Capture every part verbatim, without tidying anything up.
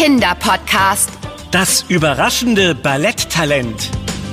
Kinderpodcast. Das überraschende Balletttalent.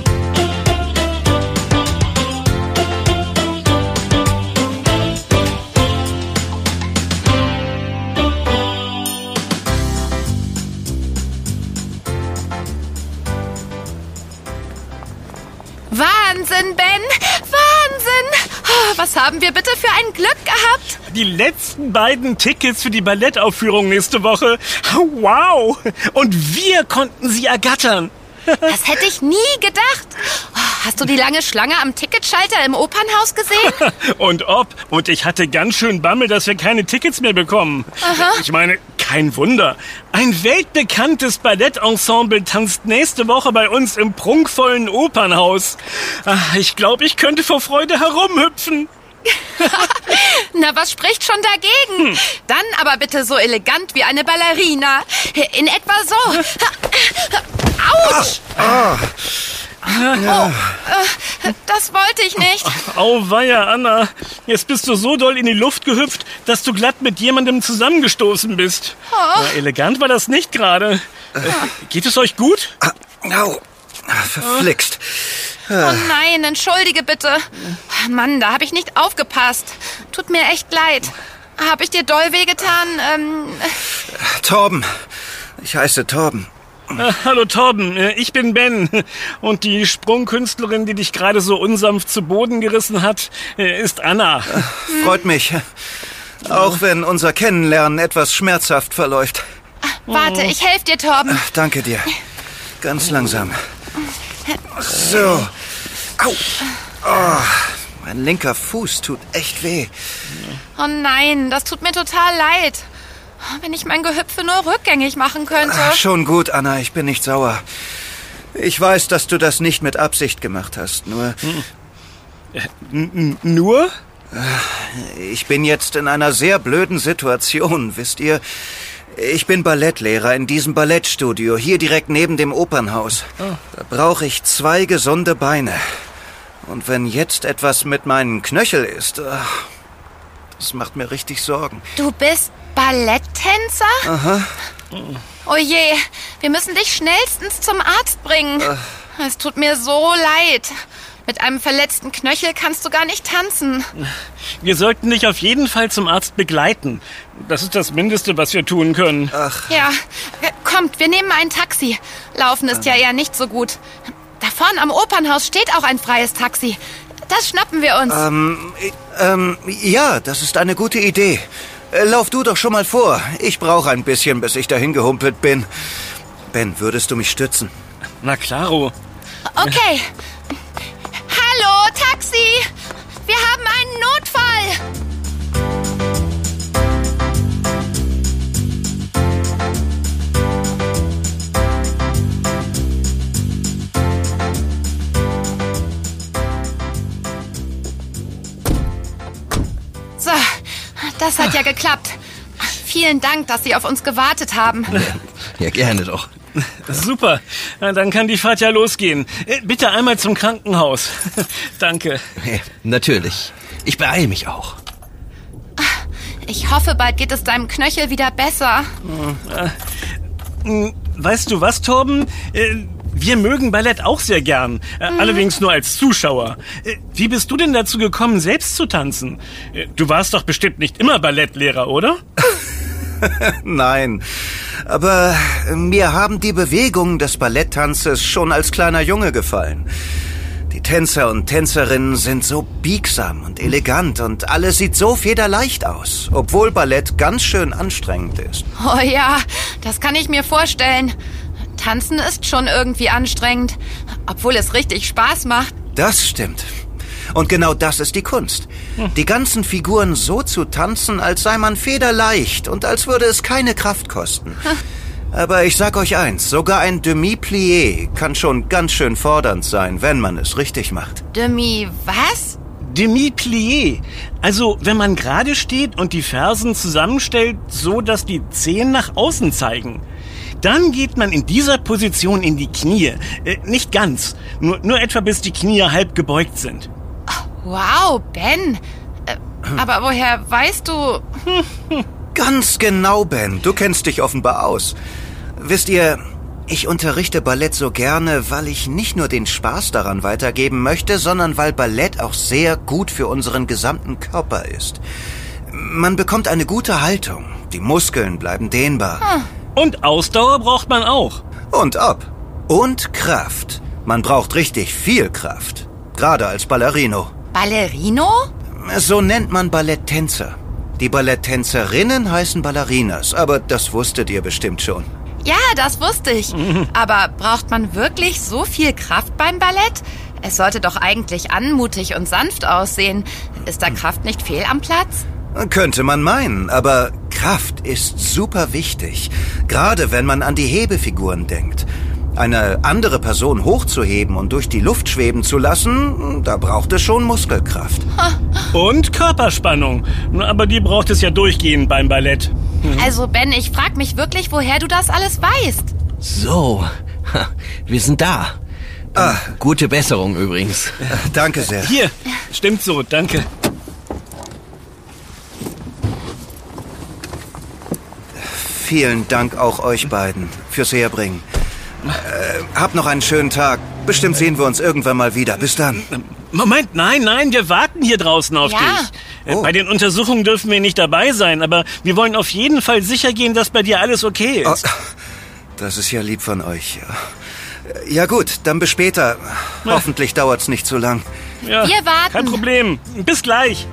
Wahnsinn, Ben! Wahnsinn! Oh, was haben wir bitte für ein Glück gehabt? Die letzten beiden Tickets für die Ballettaufführung nächste Woche. Wow! Und wir konnten sie ergattern. Das hätte ich nie gedacht. Oh, hast du die lange Schlange am Ticketschalter im Opernhaus gesehen? Und ob. Und ich hatte ganz schön Bammel, dass wir keine Tickets mehr bekommen. Aha. Ich meine, kein Wunder. Ein weltbekanntes Ballettensemble tanzt nächste Woche bei uns im prunkvollen Opernhaus. Ich glaube, ich könnte vor Freude herumhüpfen. Na, was spricht schon dagegen? Hm. Dann aber bitte so elegant wie eine Ballerina. In etwa so. Autsch! Ah, ah. Ja. Oh, das wollte ich nicht. Auweia, Anna. Jetzt bist du so doll in die Luft gehüpft, dass du glatt mit jemandem zusammengestoßen bist. Oh. Na, elegant war das nicht gerade. Äh, geht es euch gut? Ah, au. Verflixt. Oh nein, entschuldige bitte. Mann, da habe ich nicht aufgepasst. Tut mir echt leid. Habe ich dir doll wehgetan? Ähm... Torben. Ich heiße Torben. Äh, hallo Torben, ich bin Ben. Und die Sprungkünstlerin, die dich gerade so unsanft zu Boden gerissen hat, ist Anna. Äh, freut mich. Auch wenn unser Kennenlernen etwas schmerzhaft verläuft. Warte, ich helfe dir, Torben. Ach, danke dir. Ganz langsam. So. Au. Oh, mein linker Fuß tut echt weh. Oh nein, das tut mir total leid. Wenn ich mein Gehüpfe nur rückgängig machen könnte. Ach, schon gut, Anna, ich bin nicht sauer. Ich weiß, dass du das nicht mit Absicht gemacht hast, nur... N- nur? Ich bin jetzt in einer sehr blöden Situation, wisst ihr? Ich bin Ballettlehrer in diesem Ballettstudio, hier direkt neben dem Opernhaus. Oh. Da brauche ich zwei gesunde Beine. Und wenn jetzt etwas mit meinen Knöchel ist, das macht mir richtig Sorgen. Du bist Balletttänzer? Aha. Oh je, wir müssen dich schnellstens zum Arzt bringen. Ach. Es tut mir so leid. Mit einem verletzten Knöchel kannst du gar nicht tanzen. Wir sollten dich auf jeden Fall zum Arzt begleiten. Das ist das Mindeste, was wir tun können. Ach. Ja, kommt, wir nehmen ein Taxi. Laufen ist ja eher nicht so gut. Da vorne am Opernhaus steht auch ein freies Taxi. Das schnappen wir uns. Ähm, ähm, ja, das ist eine gute Idee. Lauf du doch schon mal vor. Ich brauche ein bisschen, bis ich dahin gehumpelt bin. Ben, würdest du mich stützen? Na klaro. Okay. Hallo, Taxi! Wir haben einen Notfall! So, das hat ja geklappt. Vielen Dank, dass Sie auf uns gewartet haben. Ja, gerne doch. Super, dann kann die Fahrt ja losgehen. Bitte einmal zum Krankenhaus. Danke. Ja, natürlich. Ich beeile mich auch. Ich hoffe, bald geht es deinem Knöchel wieder besser. Weißt du was, Torben? Wir mögen Ballett auch sehr gern. Mhm. Allerdings nur als Zuschauer. Wie bist du denn dazu gekommen, selbst zu tanzen? Du warst doch bestimmt nicht immer Ballettlehrer, oder? Nein, aber mir haben die Bewegungen des Balletttanzes schon als kleiner Junge gefallen. Die Tänzer und Tänzerinnen sind so biegsam und elegant und alles sieht so federleicht aus, obwohl Ballett ganz schön anstrengend ist. Oh ja, das kann ich mir vorstellen. Tanzen ist schon irgendwie anstrengend, obwohl es richtig Spaß macht. Das stimmt. Und genau das ist die Kunst. Die ganzen Figuren so zu tanzen, als sei man federleicht und als würde es keine Kraft kosten. Aber ich sag euch eins, sogar ein Demi-Plié kann schon ganz schön fordernd sein, wenn man es richtig macht. Demi was? Demi-Plié. Also, wenn man gerade steht und die Fersen zusammenstellt, so dass die Zehen nach außen zeigen. Dann geht man in dieser Position in die Knie. Äh, nicht ganz, nur, nur etwa bis die Knie halb gebeugt sind. Wow, Ben. Äh, aber woher weißt du... Ganz genau, Ben. Du kennst dich offenbar aus. Wisst ihr, ich unterrichte Ballett so gerne, weil ich nicht nur den Spaß daran weitergeben möchte, sondern weil Ballett auch sehr gut für unseren gesamten Körper ist. Man bekommt eine gute Haltung, die Muskeln bleiben dehnbar. Hm. Und Ausdauer braucht man auch. Und ob. Und Kraft. Man braucht richtig viel Kraft. Gerade als Ballerino. Ballerino? So nennt man Balletttänzer. Die Balletttänzerinnen heißen Ballerinas, aber das wusstet ihr bestimmt schon. Ja, das wusste ich. Aber braucht man wirklich so viel Kraft beim Ballett? Es sollte doch eigentlich anmutig und sanft aussehen. Ist da Kraft nicht fehl am Platz? Könnte man meinen, aber Kraft ist super wichtig. Gerade wenn man an die Hebefiguren denkt. Eine andere Person hochzuheben und durch die Luft schweben zu lassen, da braucht es schon Muskelkraft. Und Körperspannung. Aber die braucht es ja durchgehend beim Ballett. Also Ben, ich frag mich wirklich, woher du das alles weißt. So, ha, wir sind da. Ah. Gute Besserung übrigens. Danke sehr. Hier, stimmt so, danke. Vielen Dank auch euch beiden fürs Herbringen. Äh, habt noch einen schönen Tag. Bestimmt sehen wir uns irgendwann mal wieder. Bis dann. Moment, nein, nein, wir warten hier draußen auf Ja. dich. Äh, Oh. Bei den Untersuchungen dürfen wir nicht dabei sein, aber wir wollen auf jeden Fall sicher gehen, dass bei dir alles okay Oh, ist. das ist ja lieb von euch. Ja, ja gut, dann bis später. Hoffentlich dauert's nicht zu lang. Ja, Wir warten. Kein Problem. Bis gleich.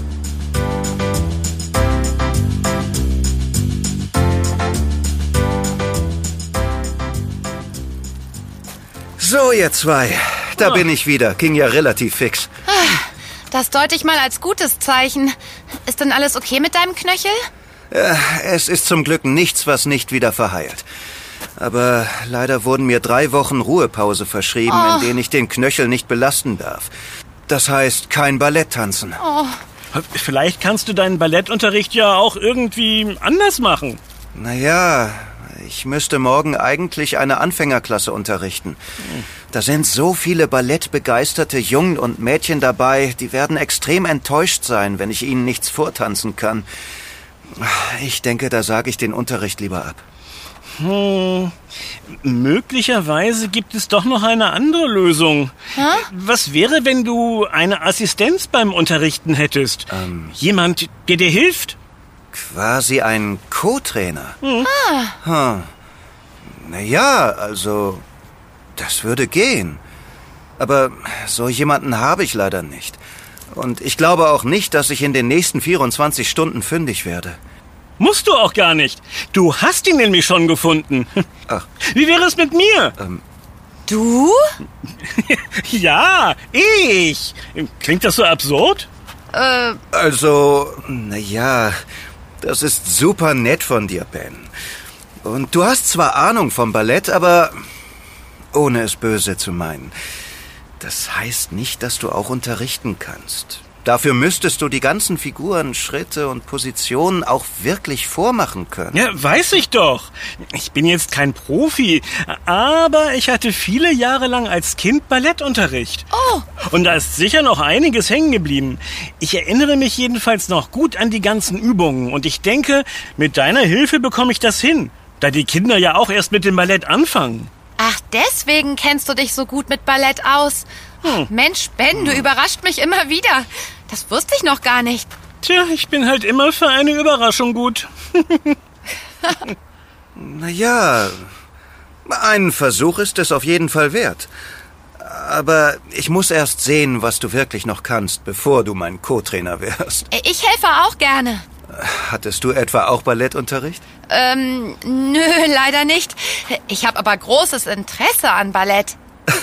So, ihr zwei. Da Oh. bin ich wieder. Ging ja relativ fix. Das deute ich mal als gutes Zeichen. Ist denn alles okay mit deinem Knöchel? Äh, es ist zum Glück nichts, was nicht wieder verheilt. Aber leider wurden mir drei Wochen Ruhepause verschrieben, Oh. in denen ich den Knöchel nicht belasten darf. Das heißt, kein Ballett tanzen. Oh, Vielleicht kannst du deinen Ballettunterricht ja auch irgendwie anders machen. Naja, ich müsste morgen eigentlich eine Anfängerklasse unterrichten. Da sind so viele ballettbegeisterte Jungen und Mädchen dabei, die werden extrem enttäuscht sein, wenn ich ihnen nichts vortanzen kann. Ich denke, da sage ich den Unterricht lieber ab. Hm, möglicherweise gibt es doch noch eine andere Lösung. Was wäre, wenn du eine Assistenz beim Unterrichten hättest? Jemand, der dir hilft? Quasi ein Co-Trainer. Hm. Naja, also, das würde gehen. Aber so jemanden habe ich leider nicht. Und ich glaube auch nicht, dass ich in den nächsten vierundzwanzig Stunden fündig werde. Musst du auch gar nicht. Du hast ihn nämlich schon gefunden. Ach. Wie wäre es mit mir? du? Ja, ich. Klingt das so absurd? Äh, Also, naja, das ist super nett von dir, Ben. Und du hast zwar Ahnung vom Ballett, aber ohne es böse zu meinen. Das heißt nicht, dass du auch unterrichten kannst. Dafür müsstest du die ganzen Figuren, Schritte und Positionen auch wirklich vormachen können. Ja, weiß ich doch. Ich bin jetzt kein Profi, aber ich hatte viele Jahre lang als Kind Ballettunterricht. Oh. Und da ist sicher noch einiges hängen geblieben. Ich erinnere mich jedenfalls noch gut an die ganzen Übungen und ich denke, mit deiner Hilfe bekomme ich das hin, da die Kinder ja auch erst mit dem Ballett anfangen. Ach, deswegen kennst du dich so gut mit Ballett aus. Hm. Mensch, Ben, du überrascht mich immer wieder. Das wusste ich noch gar nicht. Tja, ich bin halt immer für eine Überraschung gut. Naja, einen Versuch ist es auf jeden Fall wert. Aber ich muss erst sehen, was du wirklich noch kannst, bevor du mein Co-Trainer wärst. Ich helfe auch gerne. Hattest du etwa auch Ballettunterricht? Ähm, nö, leider nicht. Ich habe aber großes Interesse an Ballett.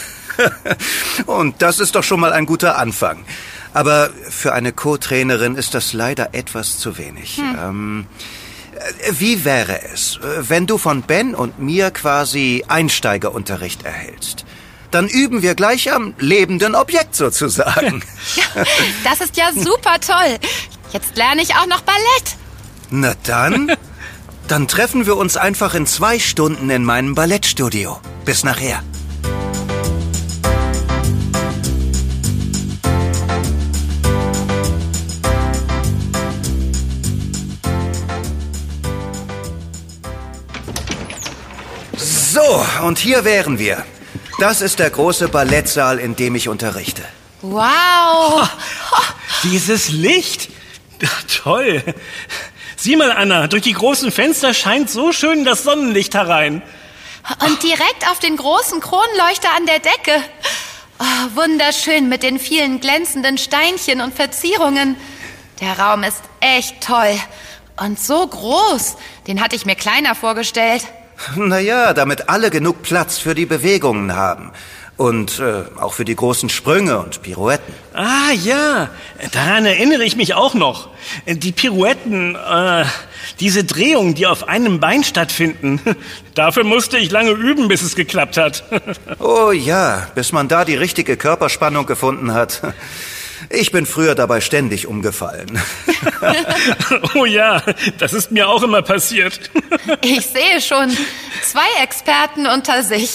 Und das ist doch schon mal ein guter Anfang. Aber für eine Co-Trainerin ist das leider etwas zu wenig. Hm. Ähm, wie wäre es, wenn du von Ben und mir quasi Einsteigerunterricht erhältst? Dann üben wir gleich am lebenden Objekt sozusagen. Ja, das ist ja super toll. Jetzt lerne ich auch noch Ballett. Na dann, dann treffen wir uns einfach in zwei Stunden in meinem Ballettstudio. Bis nachher. So, und hier wären wir. Das ist der große Ballettsaal, in dem ich unterrichte. Wow! Dieses Licht! Ach, toll! Sieh mal, Anna, durch die großen Fenster scheint so schön das Sonnenlicht herein. Und direkt auf den großen Kronleuchter an der Decke. Oh, wunderschön mit den vielen glänzenden Steinchen und Verzierungen. Der Raum ist echt toll. Und so groß. Den hatte ich mir kleiner vorgestellt. Naja, damit alle genug Platz für die Bewegungen haben. Und äh, auch für die großen Sprünge und Pirouetten. Ah, ja. Daran erinnere ich mich auch noch. Die Pirouetten, äh, diese Drehungen, die auf einem Bein stattfinden. Dafür musste ich lange üben, bis es geklappt hat. Oh ja, bis man da die richtige Körperspannung gefunden hat. Ich bin früher dabei ständig umgefallen. Oh ja, das ist mir auch immer passiert. Ich sehe schon, zwei Experten unter sich.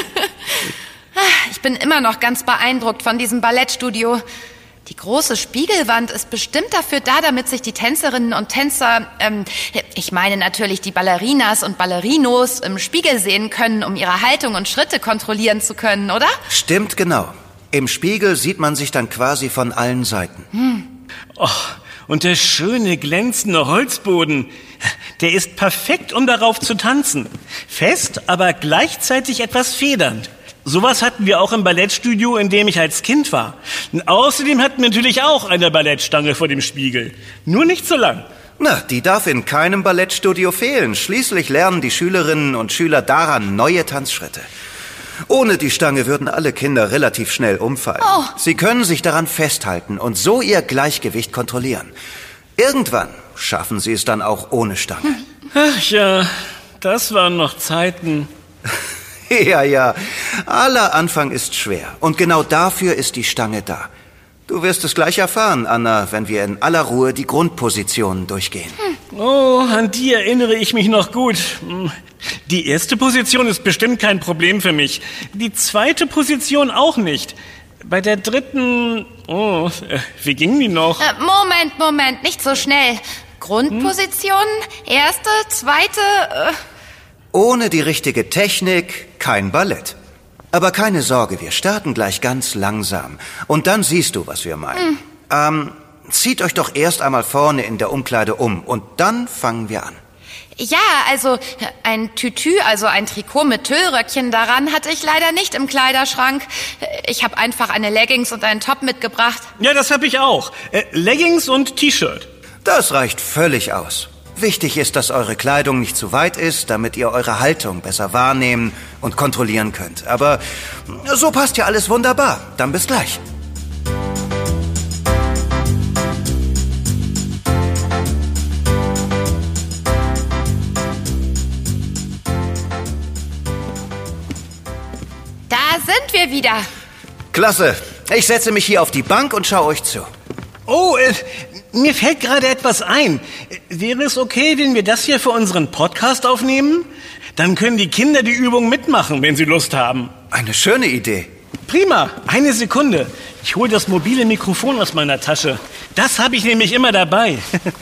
Ich bin immer noch ganz beeindruckt von diesem Ballettstudio. Die große Spiegelwand ist bestimmt dafür da, damit sich die Tänzerinnen und Tänzer, ähm, ich meine natürlich die Ballerinas und Ballerinos, im Spiegel sehen können, um ihre Haltung und Schritte kontrollieren zu können, oder? Stimmt genau. Im Spiegel sieht man sich dann quasi von allen Seiten. Hm. Oh, und der schöne, glänzende Holzboden, der ist perfekt, um darauf zu tanzen. Fest, aber gleichzeitig etwas federnd. Sowas hatten wir auch im Ballettstudio, in dem ich als Kind war. Und außerdem hatten wir natürlich auch eine Ballettstange vor dem Spiegel. Nur nicht so lang. Na, die darf in keinem Ballettstudio fehlen. Schließlich lernen die Schülerinnen und Schüler daran neue Tanzschritte. Ohne die Stange würden alle Kinder relativ schnell umfallen. Oh. Sie können sich daran festhalten und so ihr Gleichgewicht kontrollieren. Irgendwann schaffen sie es dann auch ohne Stange. Ach ja, das waren noch Zeiten. Ja, ja, aller Anfang ist schwer. Und genau dafür ist die Stange da. Du wirst es gleich erfahren, Anna, wenn wir in aller Ruhe die Grundpositionen durchgehen. Oh, an die erinnere ich mich noch gut. Die erste Position ist bestimmt kein Problem für mich. Die zweite Position auch nicht. Bei der dritten... Oh, wie ging die noch? Äh, Moment, Moment, nicht so schnell. Grundposition, erste, zweite... Äh Ohne die richtige Technik kein Ballett. Aber keine Sorge, wir starten gleich ganz langsam. Und dann siehst du, was wir meinen. Hm. Ähm, zieht euch doch erst einmal vorne in der Umkleide um und dann fangen wir an. Ja, also ein Tütü, also ein Trikot mit Tüllröckchen daran, hatte ich leider nicht im Kleiderschrank. Ich habe einfach eine Leggings und einen Top mitgebracht. Ja, das habe ich auch. Äh, Leggings und T-Shirt. Das reicht völlig aus. Wichtig ist, dass eure Kleidung nicht zu weit ist, damit ihr eure Haltung besser wahrnehmen und kontrollieren könnt. Aber so passt ja alles wunderbar. Dann bis gleich. Da sind wir wieder. Klasse. Ich setze mich hier auf die Bank und schaue euch zu. Oh, äh, mir fällt gerade etwas ein. Wäre es okay, wenn wir das hier für unseren Podcast aufnehmen? Dann können die Kinder die Übung mitmachen, wenn sie Lust haben. Eine schöne Idee. Prima, eine Sekunde. Ich hole das mobile Mikrofon aus meiner Tasche. Das habe ich nämlich immer dabei.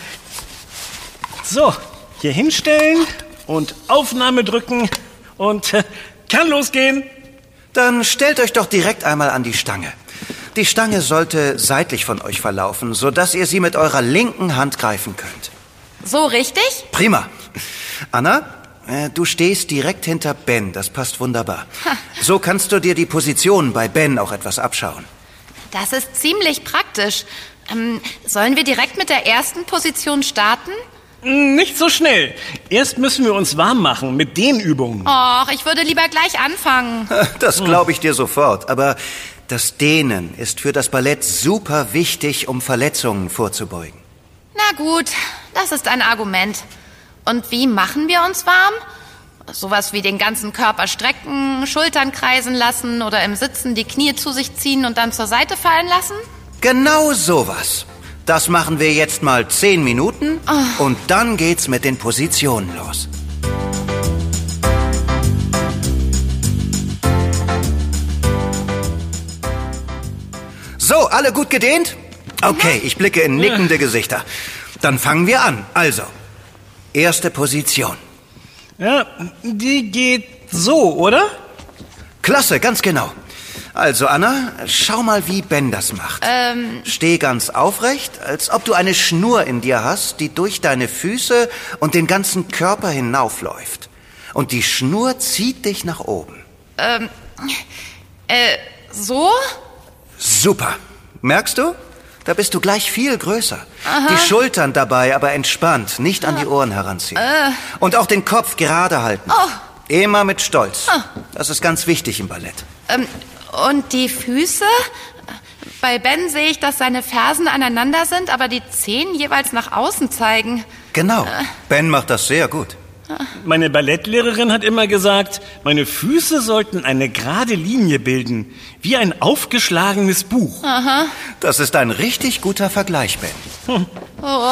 So, hier hinstellen und Aufnahme drücken und äh, kann losgehen. Dann stellt euch doch direkt einmal an die Stange. Die Stange sollte seitlich von euch verlaufen, sodass ihr sie mit eurer linken Hand greifen könnt. So richtig? Prima. Anna, äh, du stehst direkt hinter Ben. Das passt wunderbar. Ha. So kannst du dir die Position bei Ben auch etwas abschauen. Das ist ziemlich praktisch. Ähm, sollen wir direkt mit der ersten Position starten? Nicht so schnell. Erst müssen wir uns warm machen mit den Übungen. Och, ich würde lieber gleich anfangen. Das glaube ich dir sofort. Aber das Dehnen ist für das Ballett super wichtig, um Verletzungen vorzubeugen. Na gut, das ist ein Argument. Und wie machen wir uns warm? Sowas wie den ganzen Körper strecken, Schultern kreisen lassen oder im Sitzen die Knie zu sich ziehen und dann zur Seite fallen lassen? Genau sowas. Das machen wir jetzt mal zehn Minuten oh. und dann geht's mit den Positionen los. So, alle gut gedehnt? Okay, ich blicke in nickende Gesichter. Dann fangen wir an. Also, erste Position. Ja, die geht so, oder? Klasse, ganz genau. Also, Anna, schau mal, wie Ben das macht. Ähm. Steh ganz aufrecht, als ob du eine Schnur in dir hast, die durch deine Füße und den ganzen Körper hinaufläuft. Und die Schnur zieht dich nach oben. Ähm, äh, so? Super. Merkst du? Da bist du gleich viel größer. Aha. Die Schultern dabei aber entspannt, nicht an die Ohren heranziehen. Äh. Und auch den Kopf gerade halten. Oh. Immer mit Stolz. Oh. Das ist ganz wichtig im Ballett. Ähm, und die Füße? Bei Ben sehe ich, dass seine Fersen aneinander sind, aber die Zehen jeweils nach außen zeigen. Genau. Ben macht das sehr gut. Meine Ballettlehrerin hat immer gesagt, meine Füße sollten eine gerade Linie bilden, wie ein aufgeschlagenes Buch. Aha. Das ist ein richtig guter Vergleich, Ben. Hm. Oh,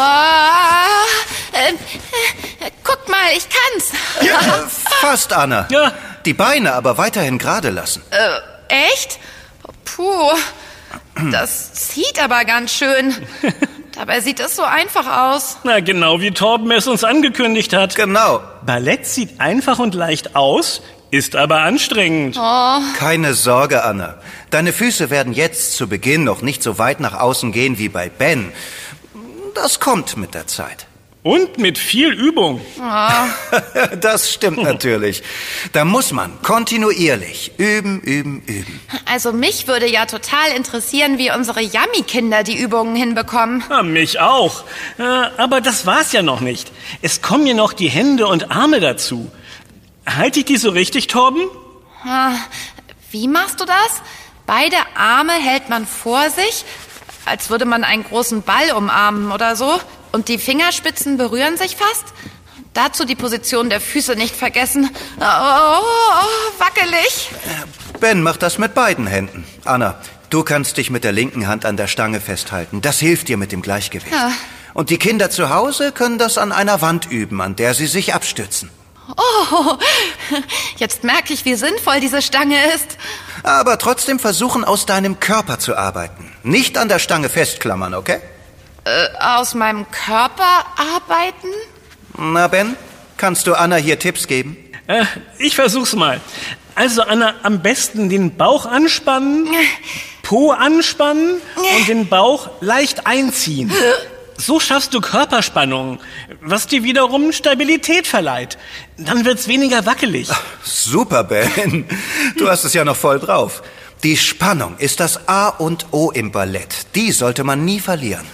äh, äh, guck mal, ich kann's. Ja, fast, Anna. Ja. Die Beine aber weiterhin gerade lassen. Äh, echt? Puh, das zieht aber ganz schön. Dabei sieht es so einfach aus. Na, genau wie Torben es uns angekündigt hat. Genau. Ballett sieht einfach und leicht aus, ist aber anstrengend. Oh. Keine Sorge, Anna. Deine Füße werden jetzt zu Beginn noch nicht so weit nach außen gehen wie bei Ben. Das kommt mit der Zeit. Und mit viel Übung. Oh. Das stimmt natürlich. Da muss man kontinuierlich üben, üben, üben. Also mich würde ja total interessieren, wie unsere Yummy-Kinder die Übungen hinbekommen. Ja, mich auch. Äh, aber das war's ja noch nicht. Es kommen ja noch die Hände und Arme dazu. Halte ich die so richtig, Torben? Ah, wie machst du das? Beide Arme hält man vor sich, als würde man einen großen Ball umarmen oder so. Und die Fingerspitzen berühren sich fast. Dazu die Position der Füße nicht vergessen. Oh, oh, oh, wackelig. Ben macht das mit beiden Händen. Anna, du kannst dich mit der linken Hand an der Stange festhalten. Das hilft dir mit dem Gleichgewicht. Ja. Und die Kinder zu Hause können das an einer Wand üben, an der sie sich abstützen. Oh, jetzt merke ich, wie sinnvoll diese Stange ist. Aber trotzdem versuchen, aus deinem Körper zu arbeiten. Nicht an der Stange festklammern, okay? Äh, aus meinem Körper arbeiten? Na, Ben, kannst du Anna hier Tipps geben? Äh, ich versuch's mal. Also, Anna, am besten den Bauch anspannen, Po anspannen und den Bauch leicht einziehen. So schaffst du Körperspannung, was dir wiederum Stabilität verleiht. Dann wird's weniger wackelig. Super, Ben. Du hast es ja noch voll drauf. Die Spannung ist das A und O im Ballett. Die sollte man nie verlieren.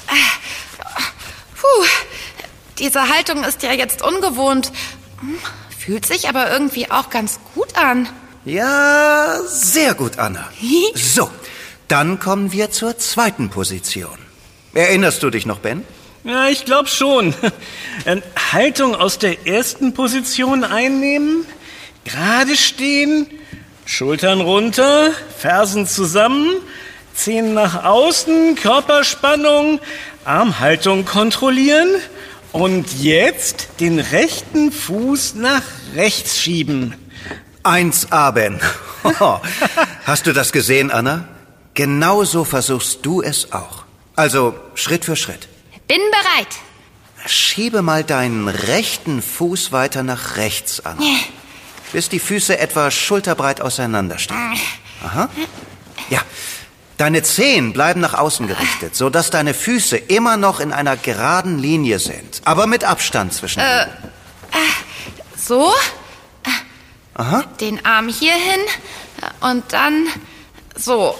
Puh, diese Haltung ist ja jetzt ungewohnt. Fühlt sich aber irgendwie auch ganz gut an. Ja, sehr gut, Anna. So, dann kommen wir zur zweiten Position. Erinnerst du dich noch, Ben? Ja, ich glaube schon. Haltung aus der ersten Position einnehmen, gerade stehen, Schultern runter, Fersen zusammen, Zehen nach außen, Körperspannung, Armhaltung kontrollieren und jetzt den rechten Fuß nach rechts schieben. eins A, Ben. Hast du das gesehen, Anna? Genauso versuchst du es auch. Also Schritt für Schritt. Bin bereit. Schiebe mal deinen rechten Fuß weiter nach rechts an, bis die Füße etwa schulterbreit auseinanderstehen. Aha. Ja. Deine Zehen bleiben nach außen gerichtet, sodass deine Füße immer noch in einer geraden Linie sind, aber mit Abstand zwischen äh, ihnen. So? Aha. Den Arm hier hin und dann so.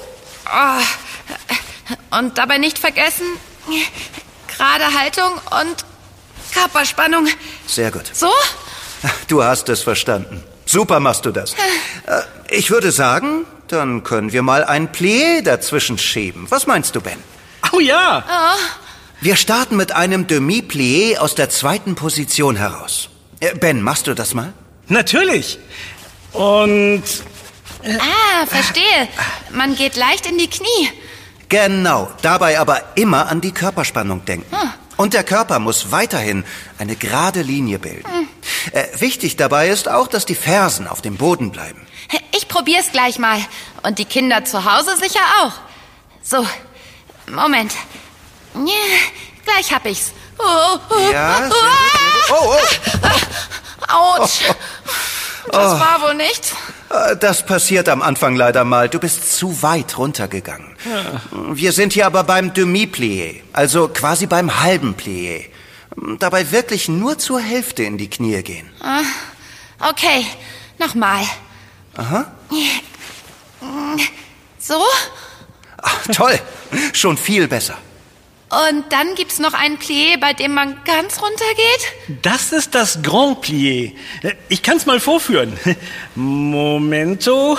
Und dabei nicht vergessen, gerade Haltung und Körperspannung. Sehr gut. So? Du hast es verstanden. Super machst du das. Ich würde sagen, dann können wir mal ein Plié dazwischen schieben. Was meinst du, Ben? Oh ja! Oh. Wir starten mit einem Demi-Plié aus der zweiten Position heraus. Ben, machst du das mal? Natürlich. Und... Ah, verstehe. Man geht leicht in die Knie. Genau, dabei aber immer an die Körperspannung denken. Hm. Und der Körper muss weiterhin eine gerade Linie bilden. Hm. Äh, wichtig dabei ist auch, dass die Fersen auf dem Boden bleiben. Ich probier's gleich mal. Und die Kinder zu Hause sicher auch. So, Moment. Ja, gleich hab ich's. Oh, oh, Ja, sehr oh, gut, sehr gut. Oh, oh. Autsch. Das oh. war wohl nichts. Das passiert am Anfang leider mal. Du bist zu weit runtergegangen. Ja. Wir sind hier aber beim Demi-Plié, also quasi beim halben Plié. Dabei wirklich nur zur Hälfte in die Knie gehen. Okay, nochmal. Aha. So? Ach, toll, schon viel besser. Und dann gibt's noch ein Plié, bei dem man ganz runter geht? Das ist das Grand Plié. Ich kann's mal vorführen. Momento.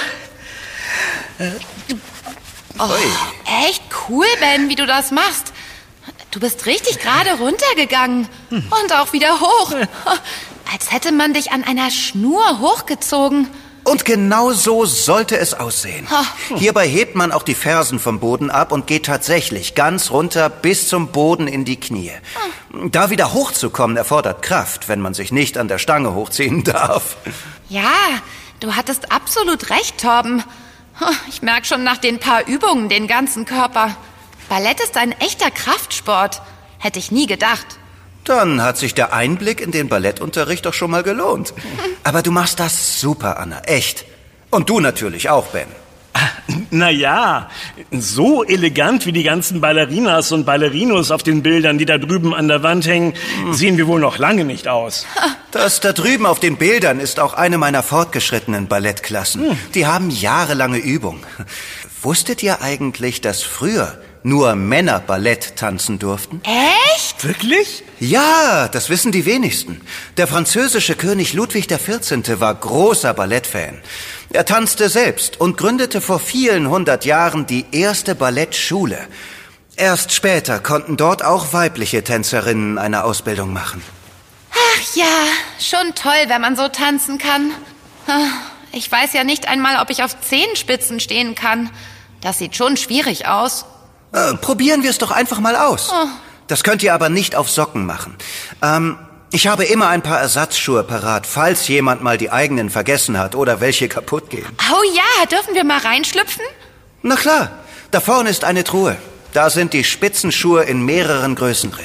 Oh, echt cool, Ben, wie du das machst. Du bist richtig gerade runtergegangen und auch wieder hoch. Als hätte man dich an einer Schnur hochgezogen. Und genau so sollte es aussehen. Oh. Hierbei hebt man auch die Fersen vom Boden ab und geht tatsächlich ganz runter bis zum Boden in die Knie. Oh. Da wieder hochzukommen erfordert Kraft, wenn man sich nicht an der Stange hochziehen darf. Ja, du hattest absolut recht, Torben. Ich merke schon nach den paar Übungen den ganzen Körper. Ballett ist ein echter Kraftsport. Hätte ich nie gedacht. Dann hat sich der Einblick in den Ballettunterricht doch schon mal gelohnt. Aber du machst das super, Anna, echt. Und du natürlich auch, Ben. Naja, so elegant wie die ganzen Ballerinas und Ballerinos auf den Bildern, die da drüben an der Wand hängen, sehen wir wohl noch lange nicht aus. Das da drüben auf den Bildern ist auch eine meiner fortgeschrittenen Ballettklassen. Hm. Die haben jahrelange Übung. Wusstet ihr eigentlich, dass früher nur Männer Ballett tanzen durften? Echt? Wirklich? Ja, das wissen die wenigsten. Der französische König Ludwig der vierzehnte war großer Ballettfan. Er tanzte selbst und gründete vor vielen hundert Jahren die erste Ballettschule. Erst später konnten dort auch weibliche Tänzerinnen eine Ausbildung machen. Ach ja, schon toll, wenn man so tanzen kann. Ich weiß ja nicht einmal, ob ich auf Zehenspitzen stehen kann. Das sieht schon schwierig aus. Äh, probieren wir es doch einfach mal aus. Oh. Das könnt ihr aber nicht auf Socken machen. Ähm, ich habe immer ein paar Ersatzschuhe parat, falls jemand mal die eigenen vergessen hat oder welche kaputt gehen. Oh ja, dürfen wir mal reinschlüpfen? Na klar, da vorne ist eine Truhe. Da sind die Spitzenschuhe in mehreren Größen drin.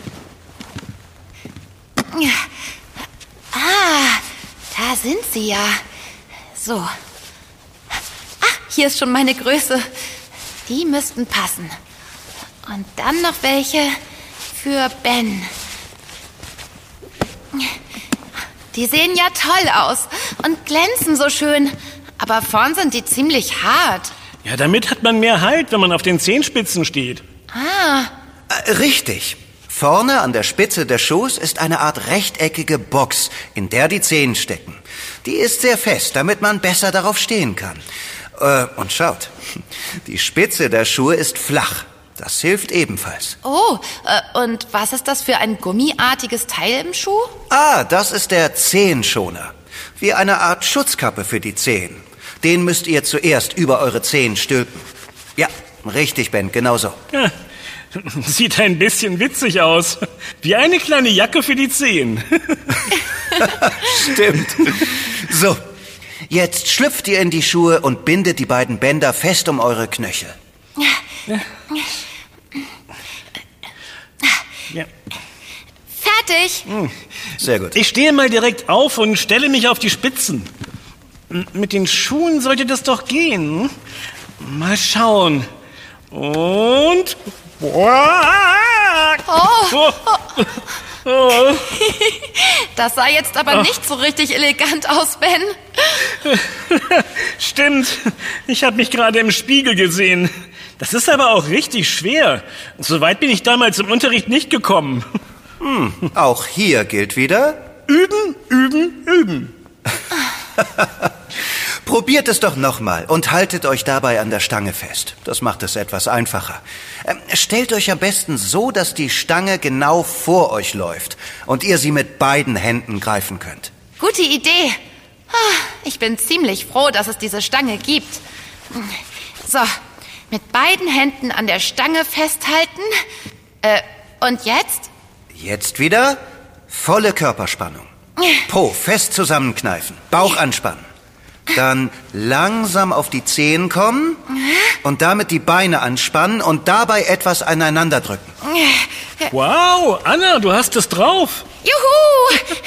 Ah, da sind sie ja. So. Ah, hier ist schon meine Größe. Die müssten passen. Und dann noch welche für Ben. Die sehen ja toll aus und glänzen so schön. Aber vorn sind die ziemlich hart. Ja, damit hat man mehr Halt, wenn man auf den Zehenspitzen steht. Ah. Äh, richtig. Vorne an der Spitze des Schuhs ist eine Art rechteckige Box, in der die Zehen stecken. Die ist sehr fest, damit man besser darauf stehen kann. Äh, und schaut, die Spitze der Schuhe ist flach. Das hilft ebenfalls. Oh, äh, und was ist das für ein gummiartiges Teil im Schuh? Ah, das ist der Zehenschoner. Wie eine Art Schutzkappe für die Zehen. Den müsst ihr zuerst über eure Zehen stülpen. Ja, richtig, Ben, genau so. Ja, sieht ein bisschen witzig aus. Wie eine kleine Jacke für die Zehen. Stimmt. So, jetzt schlüpft ihr in die Schuhe und bindet die beiden Bänder fest um eure Knöchel. Ja. Ja. Fertig. Sehr gut. Ich stehe mal direkt auf und stelle mich auf die Spitzen. Mit den Schuhen sollte das doch gehen. Mal schauen. Und... Oh. Oh. Oh. Das sah jetzt aber nicht so richtig elegant aus, Ben. Stimmt. Ich habe mich gerade im Spiegel gesehen. Das ist aber auch richtig schwer. So weit bin ich damals im Unterricht nicht gekommen. Hm, auch hier gilt wieder... Üben, üben, üben. Probiert es doch nochmal und haltet euch dabei an der Stange fest. Das macht es etwas einfacher. Ähm, stellt euch am besten so, dass die Stange genau vor euch läuft und ihr sie mit beiden Händen greifen könnt. Gute Idee. Ich bin ziemlich froh, dass es diese Stange gibt. So, mit beiden Händen an der Stange festhalten. Äh, und jetzt? Jetzt wieder volle Körperspannung. Po fest zusammenkneifen, Bauch anspannen. Dann langsam auf die Zehen kommen und damit die Beine anspannen und dabei etwas aneinander drücken. Wow, Anna, du hast es drauf. Juhu, es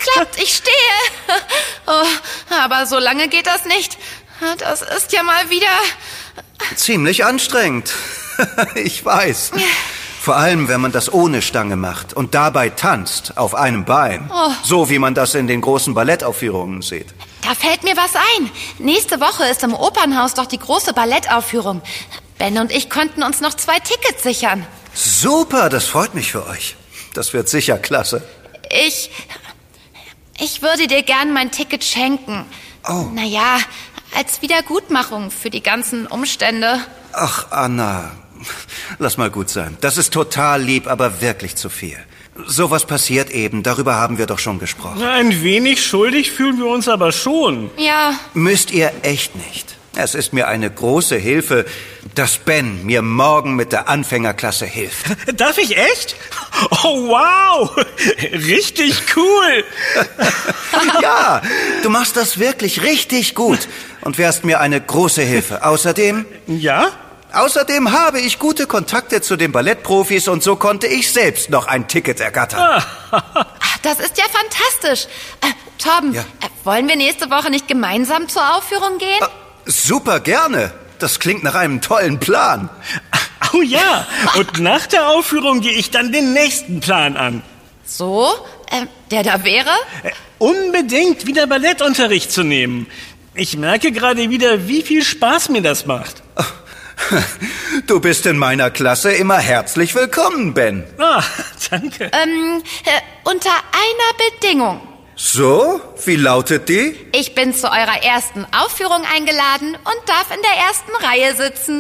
geklappt, ich stehe. Oh, aber so lange geht das nicht. Das ist ja mal wieder... Ziemlich anstrengend. Ich weiß. Vor allem, wenn man das ohne Stange macht und dabei tanzt, auf einem Bein. Oh. So wie man das in den großen Ballettaufführungen sieht. Da fällt mir was ein. Nächste Woche ist im Opernhaus doch die große Ballettaufführung. Ben und ich konnten uns noch zwei Tickets sichern. Super, das freut mich für euch. Das wird sicher klasse. Ich... Ich würde dir gern mein Ticket schenken. Oh. Naja, als Wiedergutmachung für die ganzen Umstände. Ach, Anna, lass mal gut sein. Das ist total lieb, aber wirklich zu viel. Sowas passiert eben, darüber haben wir doch schon gesprochen. Ein wenig schuldig fühlen wir uns aber schon. Ja. Müsst ihr echt nicht. Es ist mir eine große Hilfe, dass Ben mir morgen mit der Anfängerklasse hilft. Darf ich echt? Oh, wow! Richtig cool! Ja, du machst das wirklich richtig gut und wärst mir eine große Hilfe. Außerdem... Ja? Außerdem habe ich gute Kontakte zu den Ballettprofis und so konnte ich selbst noch ein Ticket ergattern. Ach, das ist ja fantastisch. Äh, Torben, Ja. äh, wollen wir nächste Woche nicht gemeinsam zur Aufführung gehen? Äh, super gerne. Das klingt nach einem tollen Plan. Oh ja, und nach der Aufführung gehe ich dann den nächsten Plan an. So? Äh, der da wäre? Äh, Unbedingt wieder Ballettunterricht zu nehmen. Ich merke gerade wieder, wie viel Spaß mir das macht. Du bist in meiner Klasse immer herzlich willkommen, Ben. Ah, danke. Ähm, äh, unter einer Bedingung. So? Wie lautet die? Ich bin zu eurer ersten Aufführung eingeladen und darf in der ersten Reihe sitzen.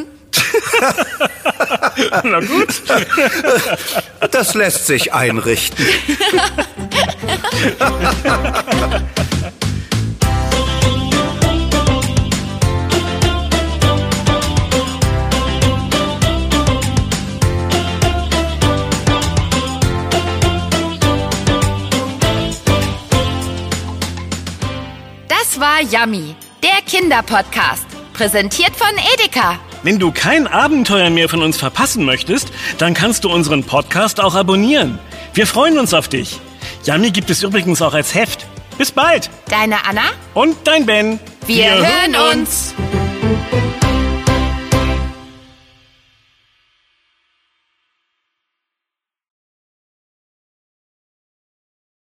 Na gut. Das lässt sich einrichten. Das war Yummy, der Kinderpodcast. Präsentiert von Edeka. Wenn du kein Abenteuer mehr von uns verpassen möchtest, dann kannst du unseren Podcast auch abonnieren. Wir freuen uns auf dich. Yummy gibt es übrigens auch als Heft. Bis bald. Deine Anna? Und dein Ben. Wir, hören uns.